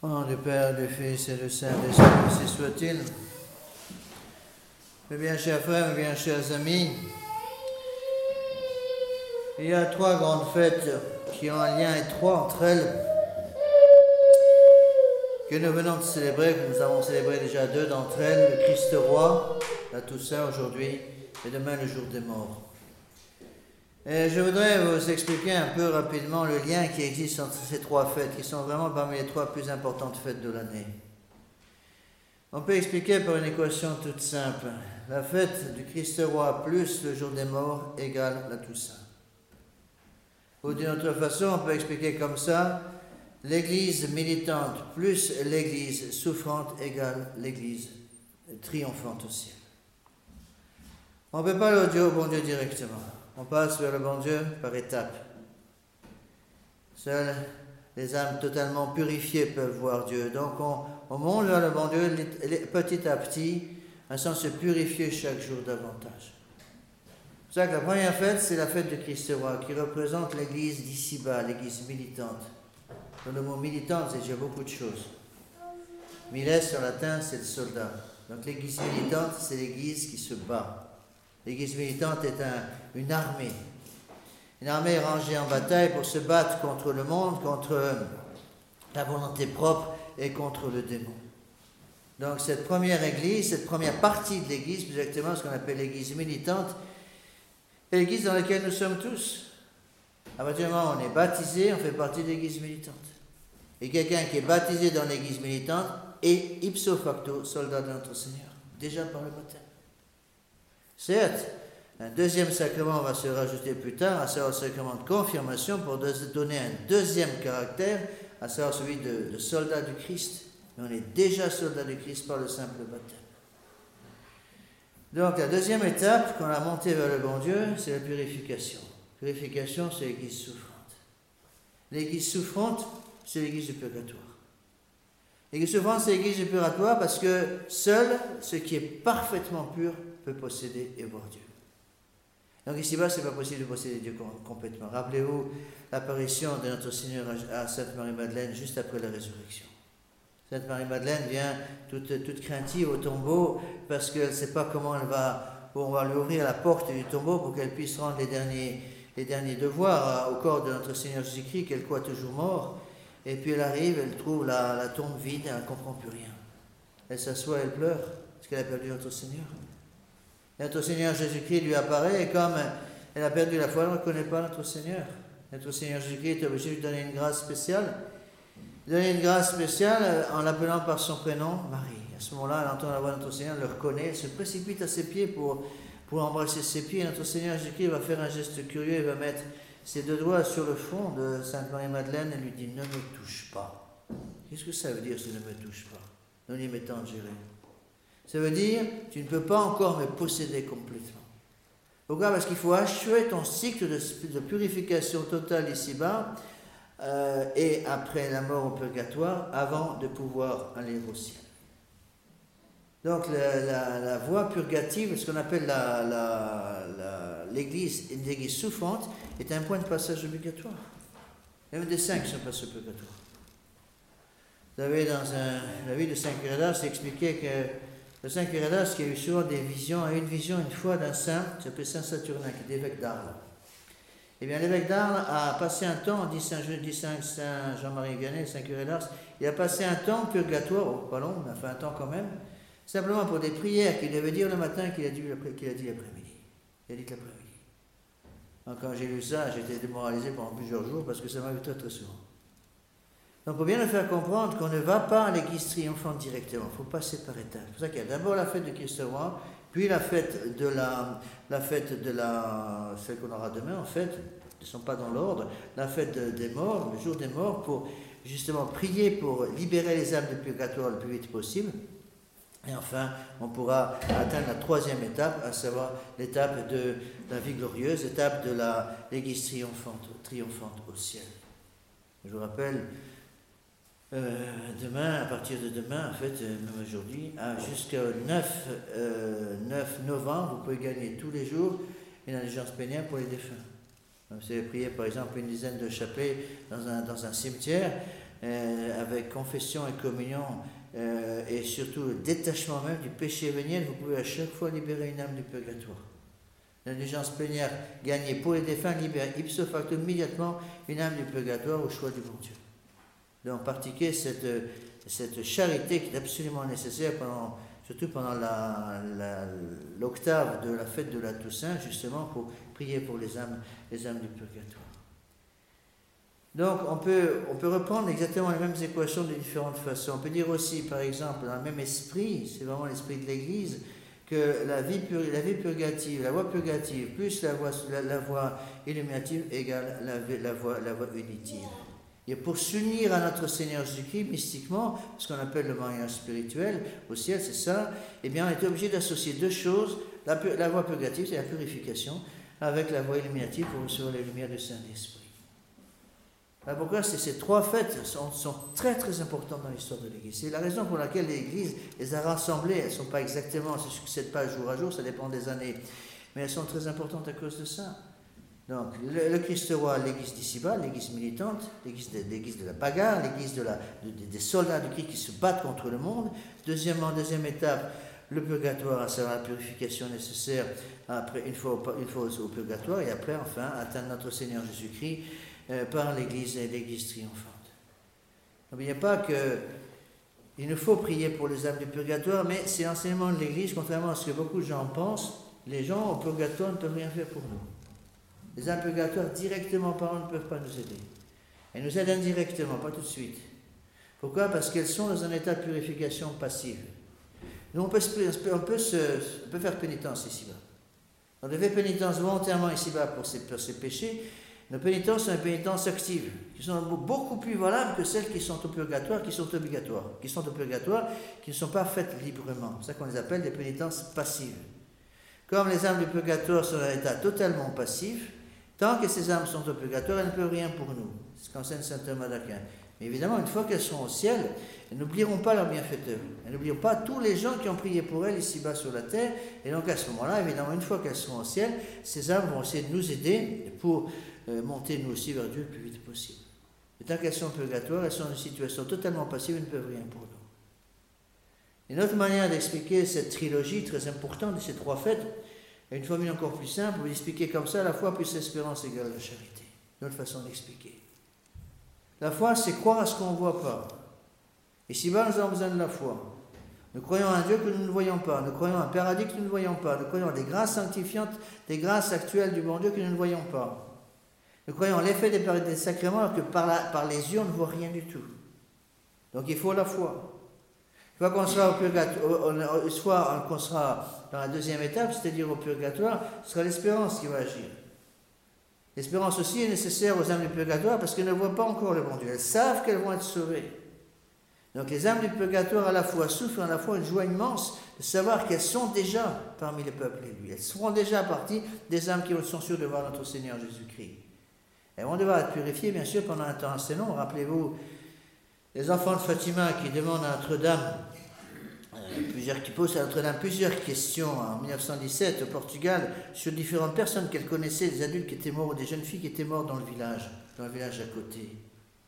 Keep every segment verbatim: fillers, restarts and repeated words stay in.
Au nom du Père, du Fils et du Saint-Esprit, ainsi soit-il. Mes bien chers frères, mes bien chers amis, il y a trois grandes fêtes qui ont un lien étroit entre elles, que nous venons de célébrer, que nous avons célébré déjà deux d'entre elles, le Christ roi, la Toussaint aujourd'hui, et demain le jour des morts. Et je voudrais vous expliquer un peu rapidement le lien qui existe entre ces trois fêtes, qui sont vraiment parmi les trois plus importantes fêtes de l'année. On peut expliquer par une équation toute simple. La fête du Christ roi plus le jour des morts égale la Toussaint. Ou d'une autre façon, on peut expliquer comme ça, l'Église militante plus l'Église souffrante égale l'Église triomphante au ciel. On ne peut pas le dire au bon Dieu directement. On passe vers le bon Dieu par étapes. Seules les âmes totalement purifiées peuvent voir Dieu. Donc on, on monte vers le bon Dieu petit à petit, afin de se purifier chaque jour davantage. C'est pour ça que la première fête, c'est la fête du Christ roi, qui représente l'Église d'ici-bas, l'Église militante. Dans le mot militante, c'est déjà beaucoup de choses. Miles en latin, c'est le soldat. Donc l'Église militante, c'est l'Église qui se bat. L'Église militante est un, une armée. Une armée rangée en bataille pour se battre contre le monde, contre la volonté propre et contre le démon. Donc cette première Église, cette première partie de l'Église, plus exactement ce qu'on appelle l'Église militante, est l'Église dans laquelle nous sommes tous. À partir du moment où on est baptisé, on fait partie de l'Église militante. Et quelqu'un qui est baptisé dans l'Église militante est ipso facto soldat de notre Seigneur, déjà par le baptême. Certes, un deuxième sacrement va se rajouter plus tard, à savoir le sacrement de confirmation, pour donner un deuxième caractère, à savoir celui de, de soldat du Christ. Mais on est déjà soldat du Christ par le simple baptême. Donc la deuxième étape, quand on a monté vers le bon Dieu, c'est la purification. Purification, c'est l'Église souffrante. L'Église souffrante, c'est l'Église du purgatoire. L'Église souffrante, c'est l'Église du purgatoire parce que seul ce qui est parfaitement pur peut posséder et voir Dieu. Donc ici-bas, ce n'est pas possible de posséder Dieu complètement. Rappelez-vous l'apparition de notre Seigneur à Sainte Marie-Madeleine juste après la résurrection. Sainte Marie-Madeleine vient toute, toute craintive au tombeau parce qu'elle ne sait pas comment elle va, on va lui ouvrir la porte du tombeau pour qu'elle puisse rendre les derniers, les derniers devoirs au corps de notre Seigneur Jésus-Christ, qu'elle croit toujours mort. Et puis elle arrive, elle trouve la, la tombe vide, elle ne comprend plus rien. Elle s'assoit, elle pleure parce qu'elle a perdu notre Seigneur. Notre Seigneur Jésus-Christ lui apparaît et comme elle a perdu la foi, elle ne reconnaît pas notre Seigneur. Notre Seigneur Jésus-Christ est obligé de lui donner une grâce spéciale. Donner une grâce spéciale en l'appelant par son prénom, Marie. À ce moment-là, elle entend la voix de notre Seigneur, elle le reconnaît, elle se précipite à ses pieds pour, pour embrasser ses pieds. Notre Seigneur Jésus-Christ va faire un geste curieux, il va mettre ses deux doigts sur le front de Sainte Marie-Madeleine et lui dit « Ne me touche pas ». Qu'est-ce que ça veut dire, ce « ne me touche pas » ? Non, il m'est géré. Ça veut dire, tu ne peux pas encore me posséder complètement. Pourquoi ? Parce qu'il faut achever ton cycle de, de purification totale ici-bas euh, et après la mort au purgatoire, avant de pouvoir aller au ciel. Donc la, la, la voie purgative, ce qu'on appelle la, la, la, l'église, l'église souffrante, est un point de passage obligatoire. Il y en a des saints qui sont passés au purgatoire. Vous savez, dans un, la vie de Saint Quiridas, c'est expliqué que le Saint Quiridas, qui a eu souvent des visions, a eu une vision une fois d'un saint, qui s'appelait Saint Saturnin, qui était évêque d'Arles. Eh bien, l'évêque d'Arles a passé un temps, dit Saint, dit Saint, Saint Jean-Marie Vianney, Saint Quiridas, il a passé un temps purgatoire, oh, pas long, mais enfin un temps quand même, simplement pour des prières qu'il devait dire le matin qu'il a dit, qu'il a dit l'après-midi. Il a dit l'après-midi. Donc quand j'ai lu ça, j'ai été démoralisé pendant plusieurs jours parce que ça m'arrive très très souvent. Donc, il faut bien nous faire comprendre qu'on ne va pas à l'église triomphante directement. Il faut passer par étapes. C'est pour ça qu'il y a d'abord la fête du Christ roi, puis la fête de la, la fête de la, celle qu'on aura demain, en fait, ne sont pas dans l'ordre, la fête de, des morts, le jour des morts, pour justement prier pour libérer les âmes du purgatoire le plus vite possible. Et enfin, on pourra atteindre la troisième étape, à savoir l'étape de la vie glorieuse, l'étape de la, l'église triomphante, triomphante au ciel. Je vous rappelle, Euh, demain, à partir de demain, en fait, euh, même aujourd'hui, ah, jusqu'au neuf, euh, neuf novembre, vous pouvez gagner tous les jours une indulgence pénienne pour les défunts. Donc, vous avez prié, par exemple, une dizaine de chapelets dans un, dans un cimetière. euh, avec confession et communion, euh, et surtout le détachement même du péché véniel, vous pouvez à chaque fois libérer une âme du purgatoire. L'indulgence plénière gagnée pour les défunts libère ipso facto immédiatement une âme du purgatoire au choix du bon Dieu. Donc pratiquer cette, cette charité qui est absolument nécessaire, pendant, surtout pendant la, la, l'octave de la fête de la Toussaint, justement pour prier pour les âmes, les âmes du purgatoire. Donc on peut, on peut reprendre exactement les mêmes équations de différentes façons. On peut dire aussi, par exemple, dans le même esprit, c'est vraiment l'esprit de l'Église, que la vie, pur, la vie purgative, la voie purgative, plus la voie, la, la voie illuminative égale la, la, voie, la voie unitive. Et pour s'unir à notre Seigneur Jésus-Christ mystiquement, ce qu'on appelle le mariage spirituel au ciel, c'est ça, eh bien on est obligé d'associer deux choses, la, la voie purgative, c'est la purification, avec la voie illuminative pour recevoir les lumières du Saint-Esprit. Alors pourquoi ces trois fêtes sont, sont très très importantes dans l'histoire de l'Église. C'est la raison pour laquelle l'Église les a rassemblées. Elles ne sont pas exactement, elles ne se succèdent pas jour à jour, ça dépend des années. Mais elles sont très importantes à cause de ça. Donc le, le Christ roi, l'Église d'ici-bas, l'Église militante, l'Église de, l'Église de la bagarre, l'Église de la, de, des soldats du Christ qui se battent contre le monde. Deuxièmement, deuxième étape, le purgatoire, à savoir la purification nécessaire après, une fois, au, une fois au purgatoire, et après enfin atteindre notre Seigneur Jésus-Christ Euh, par l'Église et l'Église triomphante. N'oubliez pas qu'il nous faut prier pour les âmes du purgatoire, mais c'est l'enseignement de l'Église, contrairement à ce que beaucoup de gens pensent, les gens au purgatoire ne peuvent rien faire pour nous. Les âmes purgatoires, directement parlant, ne peuvent pas nous aider. Elles nous aident indirectement, pas tout de suite. Pourquoi ? Parce qu'elles sont dans un état de purification passive. Nous, on peut, on peut, se, on peut faire pénitence ici-bas. On fait pénitence volontairement ici-bas pour ses, pour ses péchés. Nos pénitences sont des pénitences actives, qui sont beaucoup plus valables que celles qui sont au purgatoire, qui sont obligatoires, qui sont au purgatoire, qui ne sont pas faites librement. C'est ça qu'on les appelle des pénitences passives. Comme les âmes du purgatoire sont dans un état totalement passif, tant que ces âmes sont au purgatoire, elles ne peuvent rien pour nous. C'est ce qu'enseigne saint Thomas d'Aquin. Mais évidemment, une fois qu'elles seront au ciel, elles n'oublieront pas leurs bienfaiteurs. Elles n'oublieront pas tous les gens qui ont prié pour elles ici-bas sur la terre. Et donc à ce moment-là, évidemment, une fois qu'elles seront au ciel, ces âmes vont essayer de nous aider pour euh, monter nous aussi vers Dieu le plus vite possible. Et tant qu'elles sont purgatoires, elles sont dans une situation totalement passive, elles ne peuvent rien pour nous. Une autre manière d'expliquer cette trilogie très importante de ces trois fêtes, est une formule encore plus simple, vous l'expliquez comme ça, la foi plus l'espérance égale la charité. Une autre façon d'expliquer. La foi, c'est croire à ce qu'on ne voit pas. Ici-bas, nous avons besoin de la foi. Nous croyons à un Dieu que nous ne voyons pas. Nous croyons à un paradis que nous ne voyons pas. Nous croyons à des grâces sanctifiantes, des grâces actuelles du bon Dieu que nous ne voyons pas. Nous croyons à l'effet des, des sacrements alors que par, la, par les yeux, on ne voit rien du tout. Donc il faut la foi. Une fois qu'on sera au purgatoire, soit qu'on sera dans la deuxième étape, c'est-à-dire au purgatoire, ce sera l'espérance qui va agir. L'espérance aussi est nécessaire aux âmes du purgatoire parce qu'elles ne voient pas encore le bon Dieu. Elles savent qu'elles vont être sauvées. Donc les âmes du purgatoire à la fois souffrent, à la fois une joie immense de savoir qu'elles sont déjà parmi les peuples élus. Elles seront déjà parties des âmes qui sont sûres de voir notre Seigneur Jésus-Christ. Elles vont devoir être purifiées, bien sûr, pendant un temps assez long. Rappelez-vous, les enfants de Fatima qui demandent à Notre-Dame, euh, plusieurs, qui posent à Notre-Dame plusieurs questions en mille neuf cent dix-sept au Portugal sur différentes personnes qu'elles connaissaient, des adultes qui étaient morts ou des jeunes filles qui étaient mortes dans le village, dans le village à côté.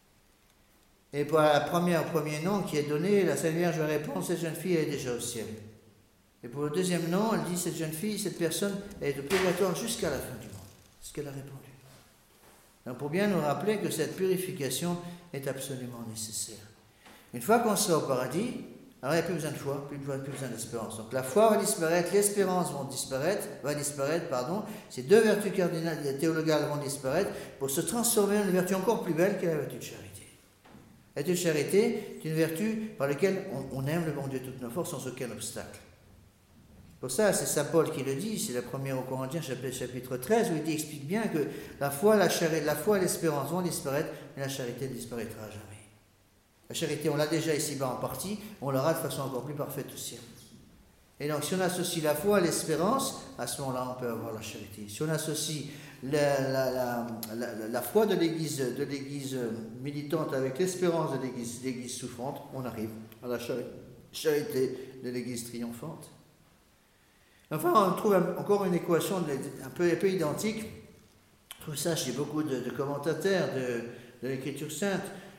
Et pour la première, le premier nom qui est donné, la Sainte Vierge répond, cette jeune fille elle est déjà au ciel. Et pour le deuxième nom, elle dit, cette jeune fille, cette personne, elle est au purgatoire jusqu'à la fin du monde. C'est ce qu'elle a répondu. Donc pour bien nous rappeler que cette purification est absolument nécessaire. Une fois qu'on sera au paradis, alors il n'y a plus besoin de foi, plus, plus besoin d'espérance. Donc la foi va disparaître, l'espérance va disparaître, va disparaître, pardon. Ces deux vertus cardinales théologales vont disparaître pour se transformer en une vertu encore plus belle qu'est la vertu de charité. La vertu de charité est une vertu par laquelle on, on aime le bon Dieu de toutes nos forces sans aucun obstacle. Pour ça, c'est saint Paul qui le dit, c'est la première aux Corinthiens, chapitre treize, où il dit, explique bien que la foi, la, charité, la foi et l'espérance vont disparaître, mais la charité ne disparaîtra jamais. La charité, on l'a déjà ici-bas en partie, on l'aura de façon encore plus parfaite au ciel. Et donc, si on associe la foi à l'espérance, à ce moment-là, on peut avoir la charité. Si on associe la, la, la, la, la foi de l'Église, de l'Église militante avec l'espérance de l'Église, l'Église souffrante, on arrive à la charité de l'Église triomphante. Enfin, on trouve encore une équation un peu, un peu identique. On trouve ça chez beaucoup de, de commentateurs de, de l'Écriture sainte.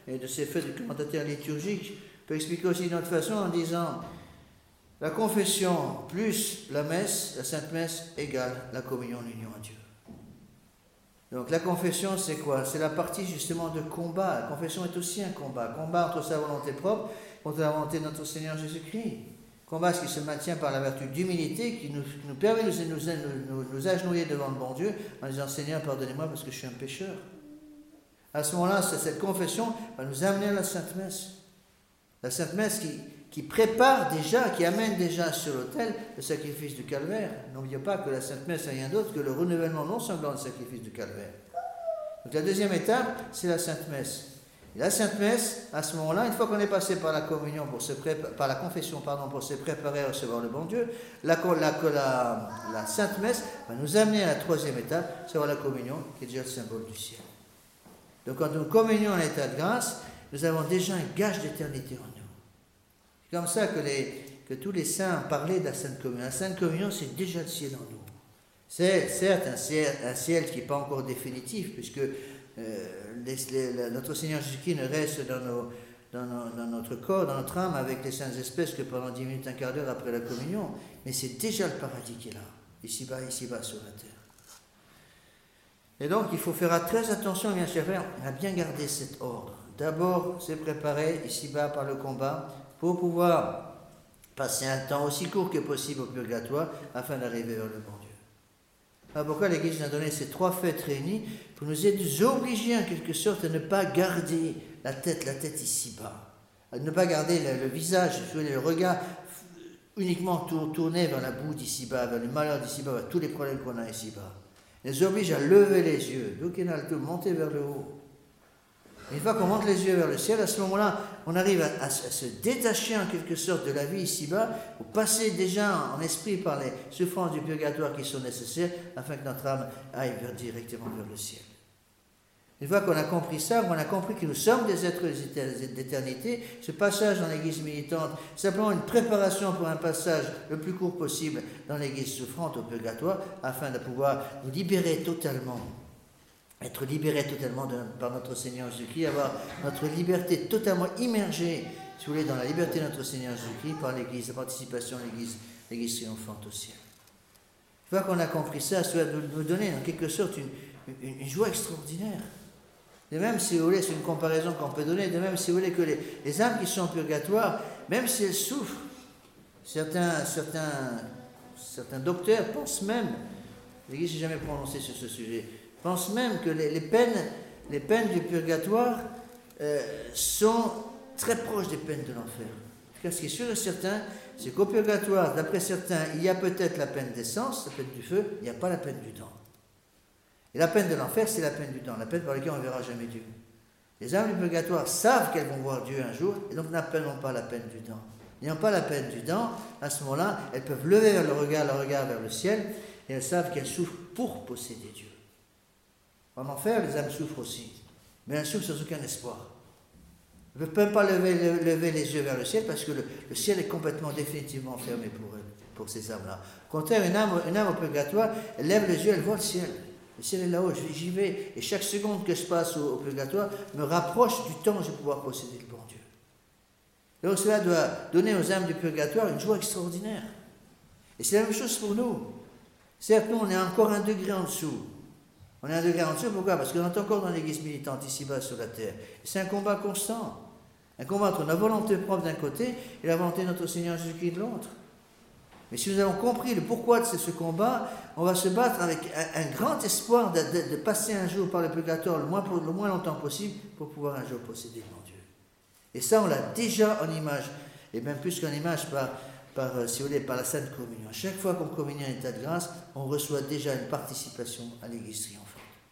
et de ces faits du commentateur liturgique, on peut expliquer aussi d'une autre façon en disant la confession plus la messe, la Sainte Messe égale la communion, l'union à Dieu. Donc la confession, c'est quoi? C'est la partie justement de combat. La confession est aussi un combat. Combat entre sa volonté propre contre la volonté de notre Seigneur Jésus-Christ. Combat qui se maintient par la vertu d'humilité, qui nous, nous permet de nous, nous, nous, nous agenouiller devant le bon Dieu en disant « Seigneur, pardonnez-moi parce que je suis un pécheur ». À ce moment-là, cette confession va nous amener à la Sainte Messe. La Sainte Messe qui, qui prépare déjà, qui amène déjà sur l'autel le sacrifice du calvaire. N'oubliez pas que la Sainte Messe n'est rien d'autre que le renouvellement non sanglant du sacrifice du calvaire. Donc la deuxième étape, c'est la Sainte Messe. Et la Sainte Messe, à ce moment-là, une fois qu'on est passé par la communion, pour se prépa- par la confession, pardon, pour se préparer à recevoir le bon Dieu, la, la, la, la Sainte Messe va nous amener à la troisième étape, c'est la communion, qui est déjà le symbole du ciel. Donc quand nous communions en état de grâce, nous avons déjà un gage d'éternité en nous. C'est comme ça que, les, que tous les saints parlaient de la Sainte Communion. La Sainte Communion, c'est déjà le ciel en nous. C'est certes un ciel, un ciel qui n'est pas encore définitif, puisque euh, les, les, notre Seigneur Jésus-Christ ne reste dans, nos, dans, nos, dans notre corps, dans notre âme, avec les saintes espèces que pendant dix minutes, un quart d'heure après la communion. Mais c'est déjà le paradis qui est là, ici-bas, ici-bas sur la terre. Et donc, il faut faire très attention, bien sûr, à bien garder cet ordre. D'abord, se préparer ici-bas par le combat pour pouvoir passer un temps aussi court que possible au purgatoire afin d'arriver vers le bon Dieu. Alors pourquoi l'Église nous a donné ces trois fêtes réunies? Pour nous obliger en quelque sorte à ne pas garder la tête, la tête ici-bas. À ne pas garder le, le visage, le regard uniquement tourné vers la boue d'ici-bas, vers le malheur d'ici-bas, vers tous les problèmes qu'on a ici-bas. Elle nous oblige à lever les yeux, donc il a le monter vers le haut. Et une fois qu'on monte les yeux vers le ciel, à ce moment-là, on arrive à, à, à se détacher en quelque sorte de la vie ici-bas, pour passer déjà en esprit par les souffrances du purgatoire qui sont nécessaires, afin que notre âme aille vers, directement vers le ciel. Une fois qu'on a compris ça, on a compris que nous sommes des êtres d'éternité, ce passage dans l'église militante, c'est simplement une préparation pour un passage le plus court possible dans l'église souffrante au purgatoire, afin de pouvoir nous libérer totalement, être libérés totalement de, par notre Seigneur Jésus-Christ, avoir notre liberté totalement immergée, si vous voulez, dans la liberté de notre Seigneur Jésus-Christ par l'église, la participation à l'église, l'église triomphante au ciel. Une fois qu'on a compris ça, ça va nous donner en quelque sorte une, une, une joie extraordinaire. De même, si vous voulez, c'est une comparaison qu'on peut donner, de même, si vous voulez, que les, les âmes qui sont en purgatoire, même si elles souffrent, certains, certains, certains docteurs pensent même, l'Église n'a jamais prononcé sur ce sujet, pensent même que les, les, peines, les peines du purgatoire euh, sont très proches des peines de l'enfer. En tout cas, ce qui est sûr et certain, c'est qu'au purgatoire, d'après certains, il y a peut-être la peine d'essence, la peine du feu, il n'y a pas la peine du temps. Et la peine de l'enfer, c'est la peine du temps, la peine par laquelle on ne verra jamais Dieu. Les âmes du purgatoire savent qu'elles vont voir Dieu un jour, et donc n'appelleront pas la peine du temps. N'ayant pas la peine du temps, à ce moment-là, elles peuvent lever le regard, le regard vers le ciel, et elles savent qu'elles souffrent pour posséder Dieu. En enfer, les âmes souffrent aussi, mais elles souffrent sans aucun espoir. Elles ne peuvent même pas lever, lever les yeux vers le ciel, parce que le, le ciel est complètement, définitivement fermé pour elles, pour ces âmes-là. Au contraire, une âme, une âme au purgatoire, elle lève les yeux, elle voit le ciel. Le ciel est là-haut, j'y vais, et chaque seconde que je passe au, au purgatoire me rapproche du temps où je vais pouvoir posséder le bon Dieu. Donc cela doit donner aux âmes du purgatoire une joie extraordinaire. Et c'est la même chose pour nous. Certes, nous, on est encore un degré en dessous. On est un degré en dessous, pourquoi? Parce qu'on est encore dans l'église militante, ici-bas sur la terre. Et c'est un combat constant. Un combat entre la volonté propre d'un côté et la volonté de notre Seigneur Jésus-Christ de l'autre. Mais si nous avons compris le pourquoi de ce combat, on va se battre avec un, un grand espoir de, de, de passer un jour par le purgatoire le moins, le moins longtemps possible pour pouvoir un jour posséder mon Dieu. Et ça, on l'a déjà en image, et même plus qu'en image par, par, si vous voulez, par la Sainte Communion. À chaque fois qu'on communie en état de grâce, on reçoit déjà une participation à l'Église triomphante.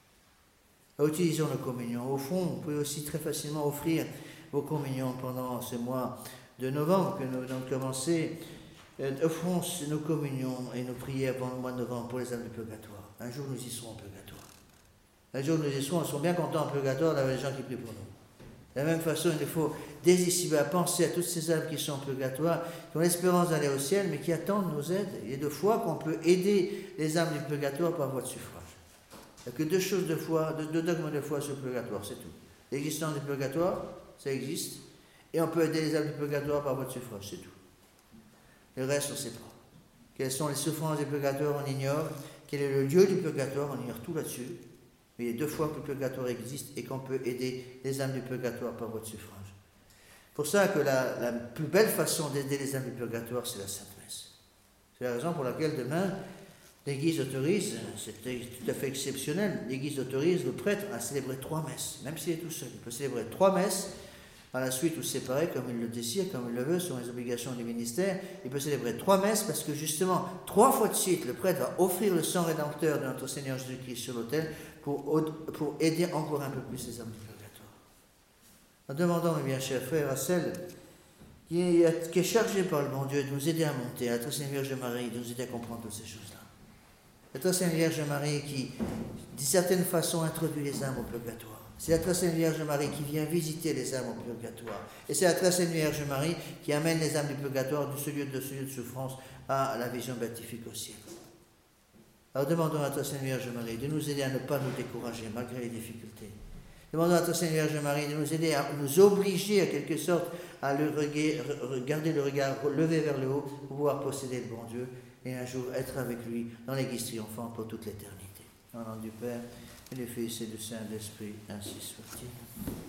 Alors, utilisons nos communions. Au fond, vous pouvez aussi très facilement offrir vos communions pendant ce mois de novembre que nous venons de commencer. Euh, offrons nos communions et nos prières pendant le mois de novembre pour les âmes du purgatoire. Un jour, nous y serons en purgatoire. Un jour, nous y serons, nous serons bien contents en purgatoire d'avoir les gens qui prient pour nous. De la même façon, il faut, dès ici-bas, penser à toutes ces âmes qui sont en purgatoire, qui ont l'espérance d'aller au ciel, mais qui attendent nos aides. Il y a de foi qu'on peut aider les âmes du purgatoire par voie de suffrage. Il n'y a que deux choses de foi, deux, deux dogmes de foi sur le purgatoire, c'est tout. L'existence du purgatoire ça existe, et on peut aider les âmes du purgatoire par votre suffrage, c'est tout. Le reste, on ne sait pas. Quelles sont les souffrances du purgatoire, on ignore. Quel est le lieu du purgatoire, on ignore tout là-dessus. Mais il y a deux fois que le purgatoire existe et qu'on peut aider les âmes du purgatoire par votre suffrage. C'est pour ça que la, la plus belle façon d'aider les âmes du purgatoire, c'est la Sainte Messe. C'est la raison pour laquelle demain, l'Église autorise, c'est tout à fait exceptionnel, l'Église autorise le prêtre à célébrer trois messes, même s'il est tout seul. Il peut célébrer trois messes, à la suite ou séparées, comme il le désire, comme il le veut, selon les obligations du ministère. Il peut célébrer trois messes parce que justement, trois fois de suite, le prêtre va offrir le sang rédempteur de notre Seigneur Jésus-Christ sur l'autel pour, pour aider encore un peu plus les âmes du purgatoire. En demandant, mes bien chers frères, à celle qui est, qui est chargée par le bon Dieu de nous aider à monter, à la très Sainte Vierge Marie, de nous aider à comprendre toutes ces choses-là. La très Sainte Vierge Marie qui, d'une certaine façon, introduit les âmes au purgatoire. C'est la très Sainte Vierge Marie qui vient visiter les âmes au purgatoire. Et c'est la très Sainte Vierge Marie qui amène les âmes du purgatoire de ce lieu de, ce lieu de souffrance à la vision béatifique au ciel. Alors demandons à la très Sainte Vierge Marie de nous aider à ne pas nous décourager malgré les difficultés. Demandons à la très Sainte Vierge Marie de nous aider à nous obliger, en quelque sorte, à le regarder le regard levé vers le haut pour pouvoir posséder le bon Dieu et un jour être avec lui dans l'Église triomphante pour toute l'éternité. Au nom du Père, et du Fils et du Saint-Esprit, ainsi soit-il.